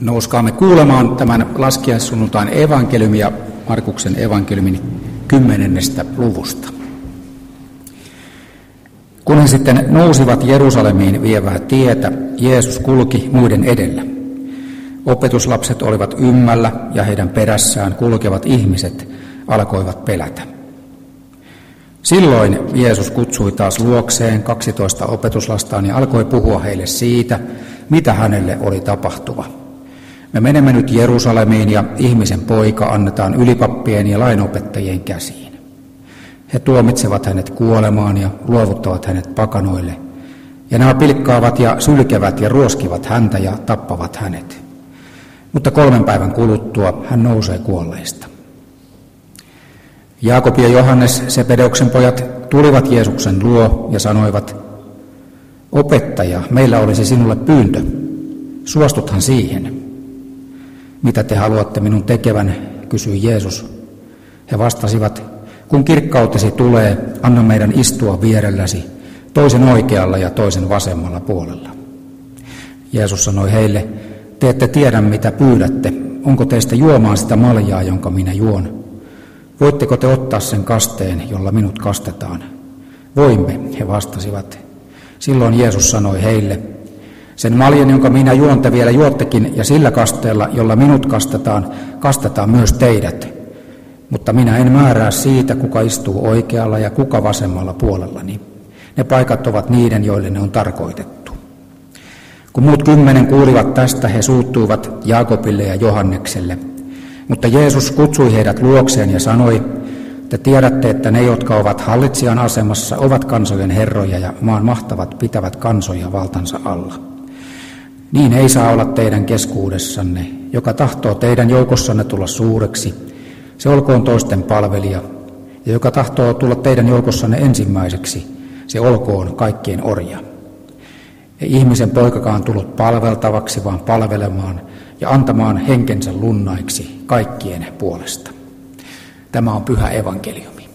Nouskaamme kuulemaan tämän laskiaissunnuntain evankeliumia Markuksen evankeliumin 10. luvusta. Kun he sitten nousivat Jerusalemiin vievää tietä, Jeesus kulki muiden edellä. Opetuslapset olivat ymmällä ja heidän perässään kulkevat ihmiset alkoivat pelätä. Silloin Jeesus kutsui taas luokseen 12 opetuslastaan ja alkoi puhua heille siitä, mitä hänelle oli tapahtuva. Me menemme nyt Jerusalemiin ja ihmisen poika annetaan ylipappien ja lainopettajien käsiin. He tuomitsevat hänet kuolemaan ja luovuttavat hänet pakanoille. Ja nämä pilkkaavat ja sylkevät ja ruoskivat häntä ja tappavat hänet. Mutta 3 päivän kuluttua hän nousee kuolleista. Jaakob ja Johannes, Sebedeuksen pojat, tulivat Jeesuksen luo ja sanoivat, opettaja, meillä olisi sinulle pyyntö. Suostuthan siihen. Mitä te haluatte minun tekevän, kysyi Jeesus. He vastasivat, kun kirkkautesi tulee, anna meidän istua vierelläsi, toisen oikealla ja toisen vasemmalla puolella. Jeesus sanoi heille, te ette tiedä mitä pyydätte, onko teistä juomaan sitä maljaa, jonka minä juon? Voitteko te ottaa sen kasteen, jolla minut kastetaan? Voimme, he vastasivat. Silloin Jeesus sanoi heille, sen maljan, jonka minä juon, te vielä juottekin, ja sillä kasteella, jolla minut kastetaan myös teidät. Mutta minä en määrää siitä, kuka istuu oikealla ja kuka vasemmalla puolellani. Ne paikat ovat niiden, joille ne on tarkoitettu. Kun muut 10 kuulivat tästä, he suuttuivat Jaakobille ja Johannekselle. Mutta Jeesus kutsui heidät luokseen ja sanoi, te tiedätte, että ne, jotka ovat hallitsijan asemassa, ovat kansojen herroja ja maan mahtavat pitävät kansoja valtansa alla. Niin ei saa olla teidän keskuudessanne, joka tahtoo teidän joukossanne tulla suureksi, se olkoon toisten palvelija, ja joka tahtoo tulla teidän joukossanne ensimmäiseksi, se olkoon kaikkien orja. Ei ihmisen poikakaan tullut palveltavaksi, vaan palvelemaan ja antamaan henkensä lunnaiksi kaikkien puolesta. Tämä on pyhä evankeliumi.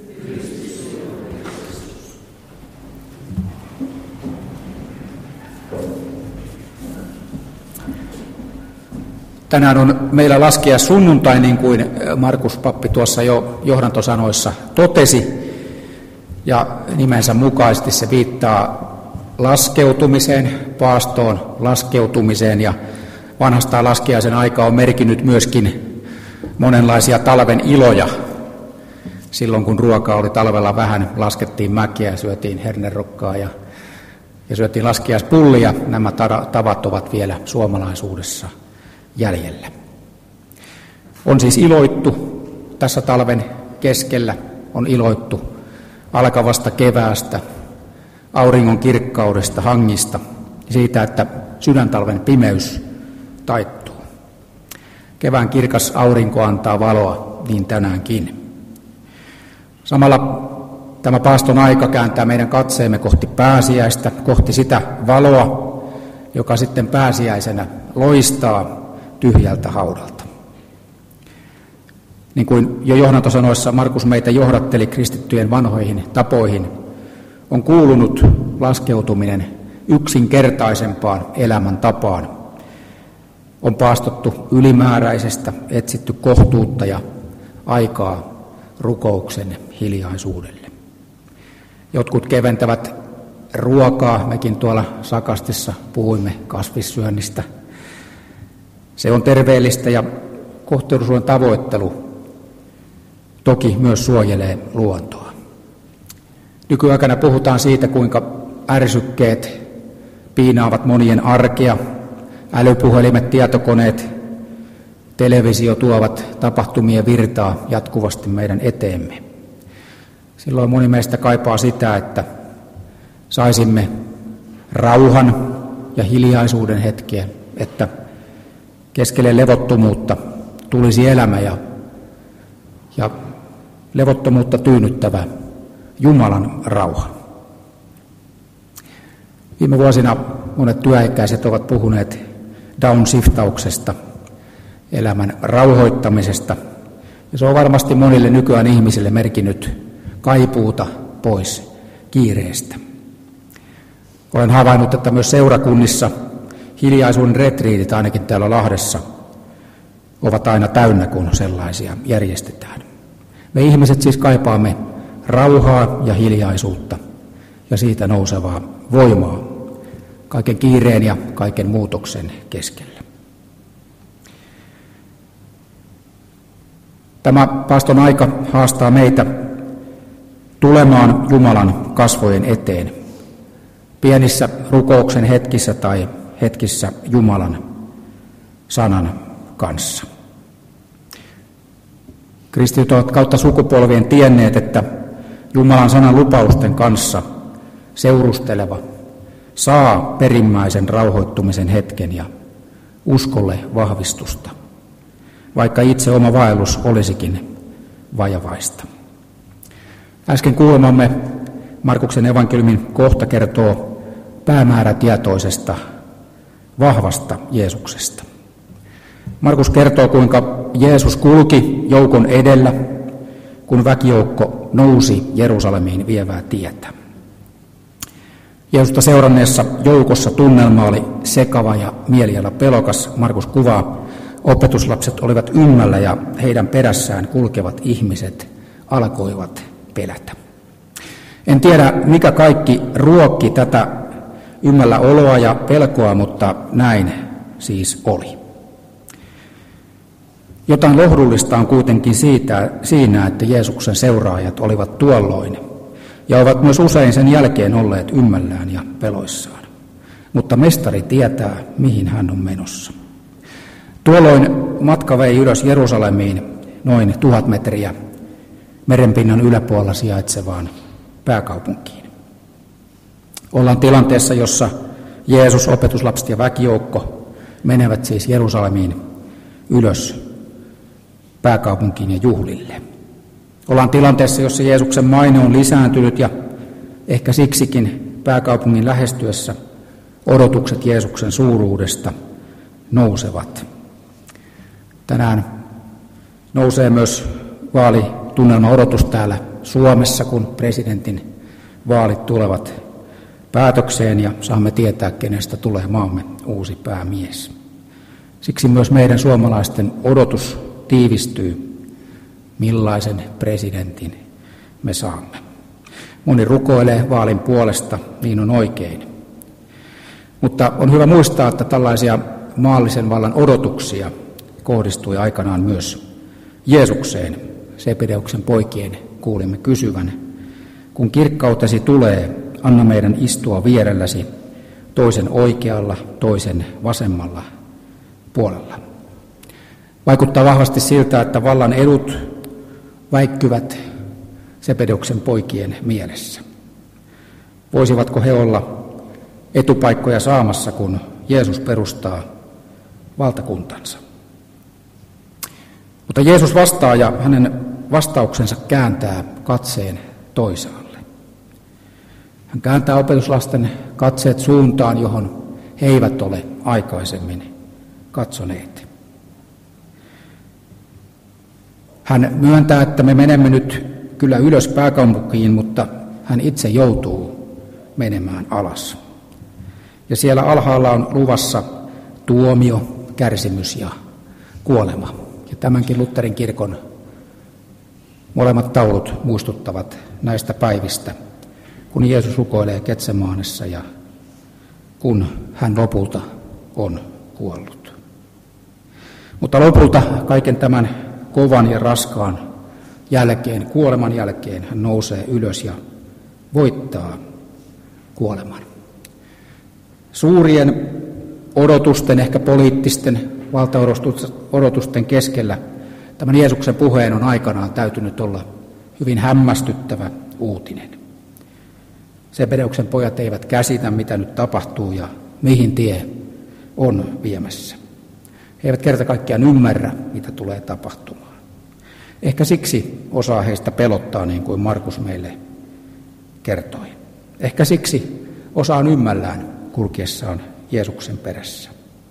Tänään on meillä laskiaissunnuntai, niin kuin Markus pappi tuossa jo johdantosanoissa totesi, ja nimensä mukaisesti se viittaa laskeutumiseen, paastoon laskeutumiseen, ja vanhastaan laskiaisen aika on merkinnyt myöskin monenlaisia talven iloja. Silloin kun ruokaa oli talvella vähän, laskettiin mäkiä, syötiin hernerokkaa ja syötiin laskiaispullia. Nämä tavat ovat vielä suomalaisuudessa jäljellä. On siis iloittu tässä talven keskellä, on iloittu alkavasta keväästä, auringon kirkkaudesta, hangista, siitä, että sydäntalven pimeys taittuu. Kevään kirkas aurinko antaa valoa, niin tänäänkin. Samalla tämä paaston aika kääntää meidän katseemme kohti pääsiäistä, kohti sitä valoa, joka sitten pääsiäisenä loistaa tyhjältä haudalta. Niin kuin jo johdantosanoissa Markus meitä johdatteli kristittyjen vanhoihin tapoihin, on kuulunut laskeutuminen yksinkertaisempaan elämäntapaan. On paastottu ylimääräisestä, etsitty kohtuutta ja aikaa rukouksen hiljaisuudelle. Jotkut keventävät ruokaa, mekin tuolla sakastissa puhuimme kasvissyönnistä. Se on terveellistä ja kohtuullisuuden tavoittelu toki myös suojelee luontoa. Nykyaikana puhutaan siitä, kuinka ärsykkeet piinaavat monien arkea. Älypuhelimet, tietokoneet, televisio tuovat tapahtumien virtaa jatkuvasti meidän eteemme. Silloin moni meistä kaipaa sitä, että saisimme rauhan ja hiljaisuuden hetkiä, että keskelle levottomuutta tulisi elämä ja levottomuutta tyynnyttävä Jumalan rauha. Viime vuosina monet työikäiset ovat puhuneet downshiftauksesta, elämän rauhoittamisesta, ja se on varmasti monille nykyään ihmisille merkinnyt kaipuuta pois kiireestä. Olen havainnut, että myös seurakunnissa hiljaisuuden retriitit ainakin täällä Lahdessa ovat aina täynnä, kun sellaisia järjestetään. Me ihmiset siis kaipaamme rauhaa ja hiljaisuutta ja siitä nousevaa voimaa kaiken kiireen ja kaiken muutoksen keskellä. Tämä paaston aika haastaa meitä tulemaan Jumalan kasvojen eteen pienissä rukouksen hetkissä tai hetkissä Jumalan sanan kanssa. Kristityt ovat kautta sukupolvien tienneet, että Jumalan sanan lupausten kanssa seurusteleva saa perimmäisen rauhoittumisen hetken ja uskolle vahvistusta, vaikka itse oma vaellus olisikin vajavaista. Äsken kuulemamme Markuksen evankeliumin kohta kertoo päämäärätietoisesta, vahvasta Jeesuksesta. Markus kertoo, kuinka Jeesus kulki joukon edellä, kun väkijoukko nousi Jerusalemiin vievää tietä. Jeesusta seuranneessa joukossa tunnelma oli sekava ja mieliala pelokas. Markus kuvaa, opetuslapset olivat ymmällä ja heidän perässään kulkevat ihmiset alkoivat pelätä. En tiedä, mikä kaikki ruokki tätä ymmällä oloa ja pelkoa, mutta näin siis oli. Jotain lohdullista on kuitenkin siinä, että Jeesuksen seuraajat olivat tuolloin ja ovat myös usein sen jälkeen olleet ymmällään ja peloissaan. Mutta mestari tietää, mihin hän on menossa. Tuolloin matka vei ylös Jerusalemiin noin 1000 metriä merenpinnan yläpuolella sijaitsevaan pääkaupunkiin. Ollaan tilanteessa, jossa Jeesus, opetuslapset ja väkijoukko menevät siis Jerusalemiin ylös pääkaupunkiin ja juhlille. Ollaan tilanteessa, jossa Jeesuksen maine on lisääntynyt ja ehkä siksikin pääkaupungin lähestyessä odotukset Jeesuksen suuruudesta nousevat. Tänään nousee myös vaalitunnelma odotus täällä Suomessa, kun presidentin vaalit tulevat päätökseen ja saamme tietää, kenestä tulee maamme uusi päämies. Siksi myös meidän suomalaisten odotus tiivistyy, millaisen presidentin me saamme. Moni rukoilee vaalin puolesta, niin on oikein. Mutta on hyvä muistaa, että tällaisia maallisen vallan odotuksia kohdistui aikanaan myös Jeesukseen. Sebedeuksen poikien kuulimme kysyvän, kun kirkkautesi tulee, anna meidän istua vierelläsi, toisen oikealla, toisen vasemmalla puolella. Vaikuttaa vahvasti siltä, että vallan edut väikkyvät Sebedeuksen poikien mielessä. Voisivatko he olla etupaikkoja saamassa, kun Jeesus perustaa valtakuntansa? Mutta Jeesus vastaa ja hänen vastauksensa kääntää katseen toisaalle. Hän kääntää opetuslasten katseet suuntaan, johon he eivät ole aikaisemmin katsoneet. Hän myöntää, että me menemme nyt kyllä ylös pääkaupunkiin, mutta hän itse joutuu menemään alas. Ja siellä alhaalla on luvassa tuomio, kärsimys ja kuolema. Ja tämänkin Lutherin kirkon molemmat taulut muistuttavat näistä päivistä, kun Jeesus rukoilee Getsemanessa ja kun hän lopulta on kuollut. Mutta lopulta kaiken tämän kovan ja raskaan jälkeen, kuoleman jälkeen, hän nousee ylös ja voittaa kuoleman. Suurien odotusten, ehkä poliittisten valtaodotusten keskellä tämän Jeesuksen puheen on aikanaan täytynyt olla hyvin hämmästyttävä uutinen. Sebedeuksen pojat eivät käsitä, mitä nyt tapahtuu ja mihin tie on viemässä. He eivät kerta kaikkiaan ymmärrä, mitä tulee tapahtumaan. Ehkä siksi osaa heistä pelottaa, niin kuin Markus meille kertoi. Ehkä siksi osa on ymmällään kulkiessaan Jeesuksen perässä.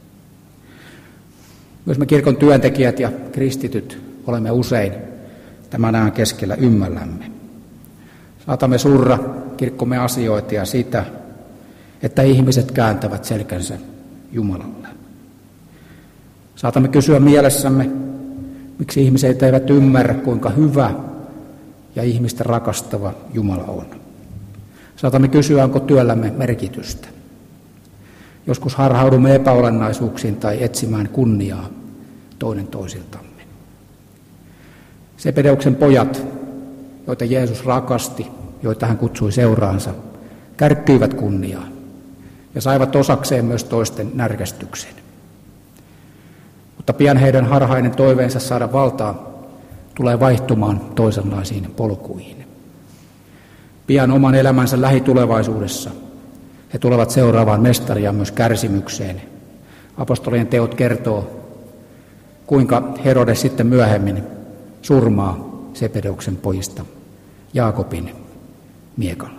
Myös me kirkon työntekijät ja kristityt olemme usein tämän ajan keskellä ymmällämme. Saatamme surra kirkkomme asioita ja sitä, että ihmiset kääntävät selkänsä Jumalalle. Saatamme kysyä mielessämme, miksi ihmiset eivät ymmärrä, kuinka hyvä ja ihmistä rakastava Jumala on. Saatamme kysyä, onko työllämme merkitystä. Joskus harhaudumme epäolennaisuuksiin tai etsimään kunniaa toinen toisiltamme. Sebedeuksen pojat, joita Jeesus rakasti, joita hän kutsui seuraansa, kärkkyivät kunniaa ja saivat osakseen myös toisten närkästyksen. Mutta pian heidän harhainen toiveensa saada valtaa tulee vaihtumaan toisenlaisiin polkuihin. Pian oman elämänsä lähitulevaisuudessa he tulevat seuraavaan mestaria myös kärsimykseen. Apostolien teot kertoo, kuinka Herodes sitten myöhemmin surmaa Sebedeuksen pojista Jaakobin miekalla.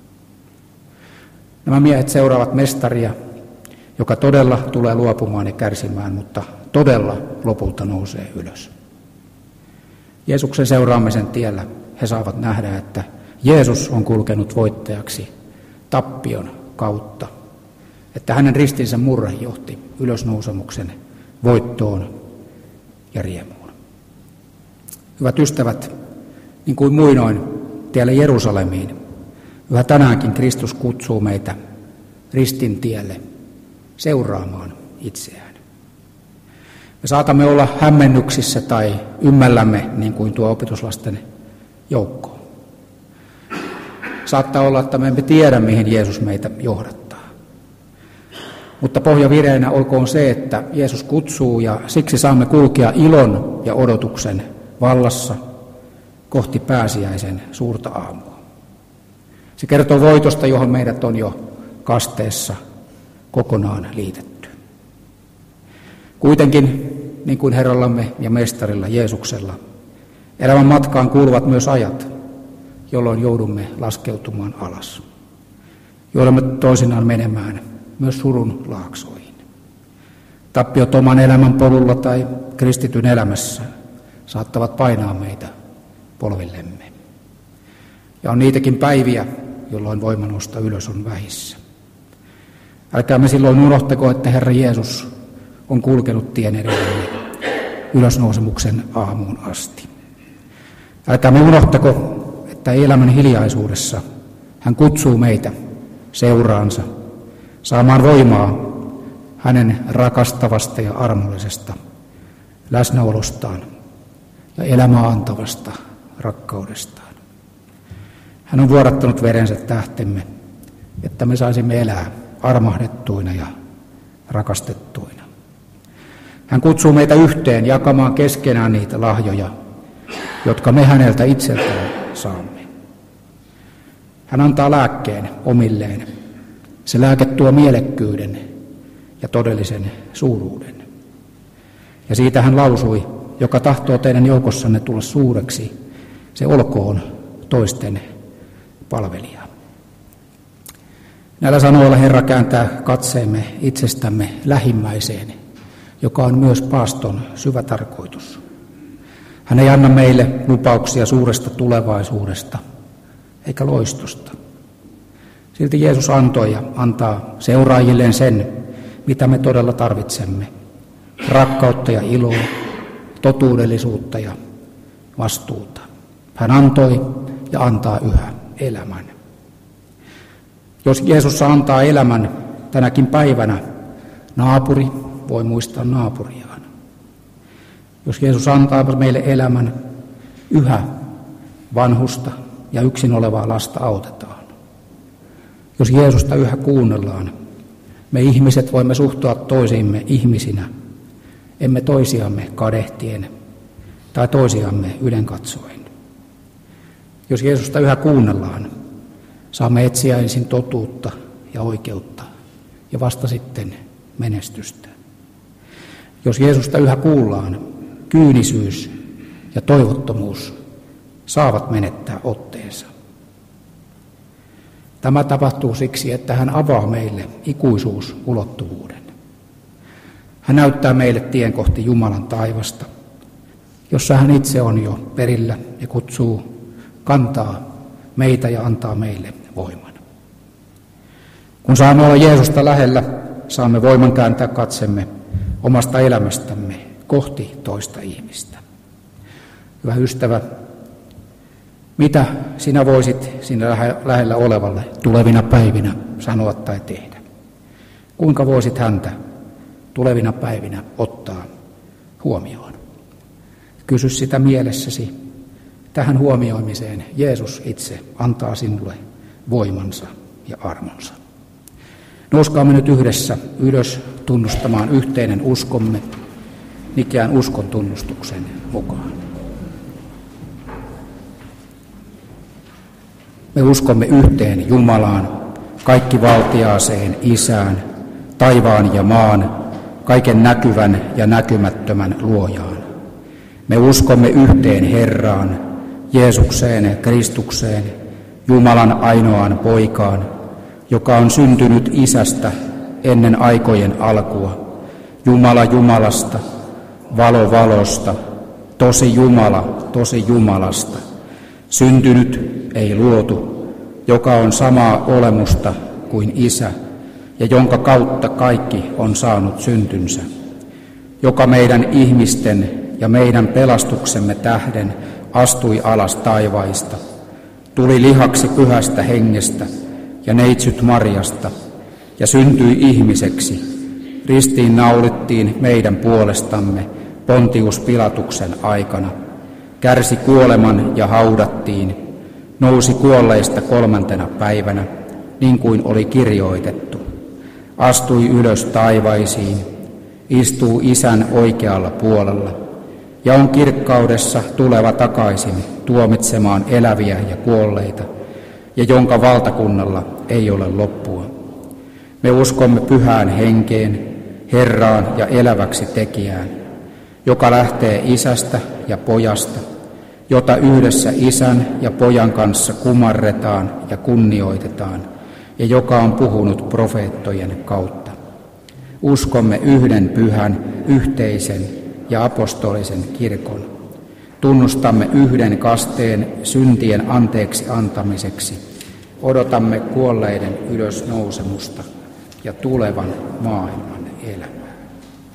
Nämä miehet seuraavat mestaria, joka todella tulee luopumaan ja kärsimään, mutta todella lopulta nousee ylös. Jeesuksen seuraamisen tiellä he saavat nähdä, että Jeesus on kulkenut voittajaksi tappion kautta, että hänen ristinsä murre johti ylösnousemuksen voittoon ja riemuun. Hyvät ystävät, niin kuin muinoin tielle Jerusalemiin, yhä tänäänkin Kristus kutsuu meitä ristin tielle seuraamaan itseään. Me saatamme olla hämmennyksissä tai ymmällämme niin kuin tuo opetuslasten joukko. Saattaa olla, että me emme tiedä, mihin Jeesus meitä johdattaa. Mutta pohjavireenä olkoon se, että Jeesus kutsuu ja siksi saamme kulkea ilon ja odotuksen vallassa kohti pääsiäisen suurta aamua. Se kertoo voitosta, johon meidät on jo kasteessa kokonaan liitetty. Kuitenkin, niin kuin Herrallamme ja Mestarilla Jeesuksella, elämän matkaan kuuluvat myös ajat, jolloin joudumme laskeutumaan alas. Joudumme toisinaan menemään myös surun laaksoihin. Tappiot oman elämän polulla tai kristityn elämässä saattavat painaa meitä polvillemme. Ja on niitäkin päiviä, jolloin voima nousta ylös on vähissä. Älkäämme silloin unohtako, että Herra Jeesus on kulkenut tien edellemme ylösnousemuksen aamuun asti. Älkäämme unohtako, että elämän hiljaisuudessa hän kutsuu meitä seuraansa saamaan voimaa hänen rakastavasta ja armollisesta läsnäolostaan ja elämää antavasta rakkaudestaan. Hän on vuodattanut verensä tähtemme, että me saisimme elää armahdettuina ja rakastettuina. Hän kutsuu meitä yhteen jakamaan keskenään niitä lahjoja, jotka me häneltä itseltään saamme. Hän antaa lääkkeen omilleen. Se lääke tuo mielekkyyden ja todellisen suuruuden. Ja siitä hän lausui, joka tahtoo teidän joukossanne tulla suureksi, se olkoon toisten palvelija. Näillä sanoilla Herra kääntää katseemme itsestämme lähimmäiseen, joka on myös paaston syvä tarkoitus. Hän ei anna meille lupauksia suuresta tulevaisuudesta, eikä loistosta. Silti Jeesus antoi ja antaa seuraajilleen sen, mitä me todella tarvitsemme. Rakkautta ja iloa, totuudellisuutta ja vastuuta. Hän antoi ja antaa yhä elämän. Jos Jeesus antaa elämän tänäkin päivänä, naapuri voi muistaa naapuriaan. Jos Jeesus antaa meille elämän, yhä vanhusta ja yksin olevaa lasta autetaan. Jos Jeesusta yhä kuunnellaan, me ihmiset voimme suhtua toisiimme ihmisinä, emme toisiamme kadehtien tai toisiamme ylenkatsoen. Jos Jeesusta yhä kuunnellaan, saamme etsiä ensin totuutta ja oikeutta ja vasta sitten menestystä. Jos Jeesusta yhä kuullaan, kyynisyys ja toivottomuus saavat menettää otteensa. Tämä tapahtuu siksi, että hän avaa meille ikuisuusulottuvuuden. Hän näyttää meille tien kohti Jumalan taivasta, jossa hän itse on jo perillä ja kutsuu kantaa meitä ja antaa meille voiman. Kun saamme olla Jeesusta lähellä, saamme voiman kääntää katsemme omasta elämästämme kohti toista ihmistä. Hyvä ystävä, mitä sinä voisit sinne lähellä olevalle tulevina päivinä sanoa tai tehdä? Kuinka voisit häntä tulevina päivinä ottaa huomioon? Kysy sitä mielessäsi. Tähän huomioimiseen Jeesus itse antaa sinulle voimansa ja armonsa. Nouskaamme nyt yhdessä ylös tunnustamaan yhteinen uskomme Nikean uskon tunnustuksen mukaan. Me uskomme yhteen Jumalaan, kaikkivaltiaaseen Isään, taivaan ja maan, kaiken näkyvän ja näkymättömän luojaan. Me uskomme yhteen Herraan, Jeesukseen Kristukseen, Jumalan ainoaan poikaan, joka on syntynyt Isästä ennen aikojen alkua, Jumala Jumalasta, valo valosta, tosi Jumala tosi Jumalasta, syntynyt ei luotu, joka on samaa olemusta kuin Isä ja jonka kautta kaikki on saanut syntynsä, joka meidän ihmisten ja meidän pelastuksemme tähden astui alas taivaista, tuli lihaksi Pyhästä Hengestä ja neitsyt Marjasta ja syntyi ihmiseksi, ristiin naulittiin meidän puolestamme Pontius Pilatuksen aikana, kärsi kuoleman ja haudattiin, nousi kuolleista 3. päivänä, niin kuin oli kirjoitettu, astui ylös taivaisiin, istuu Isän oikealla puolella ja on kirkkaudessa tuleva takaisin tuomitsemaan eläviä ja kuolleita, ja jonka valtakunnalla ei ole loppua. Me uskomme Pyhään Henkeen, Herraan ja eläväksi tekijään, joka lähtee Isästä ja Pojasta, jota yhdessä Isän ja Pojan kanssa kumarretaan ja kunnioitetaan, ja joka on puhunut profeettojen kautta. Uskomme yhden pyhän, yhteisen ja apostolisen kirkon. Tunnustamme yhden kasteen syntien anteeksi antamiseksi. Odotamme kuolleiden ylösnousemusta ja tulevan maailman elämää.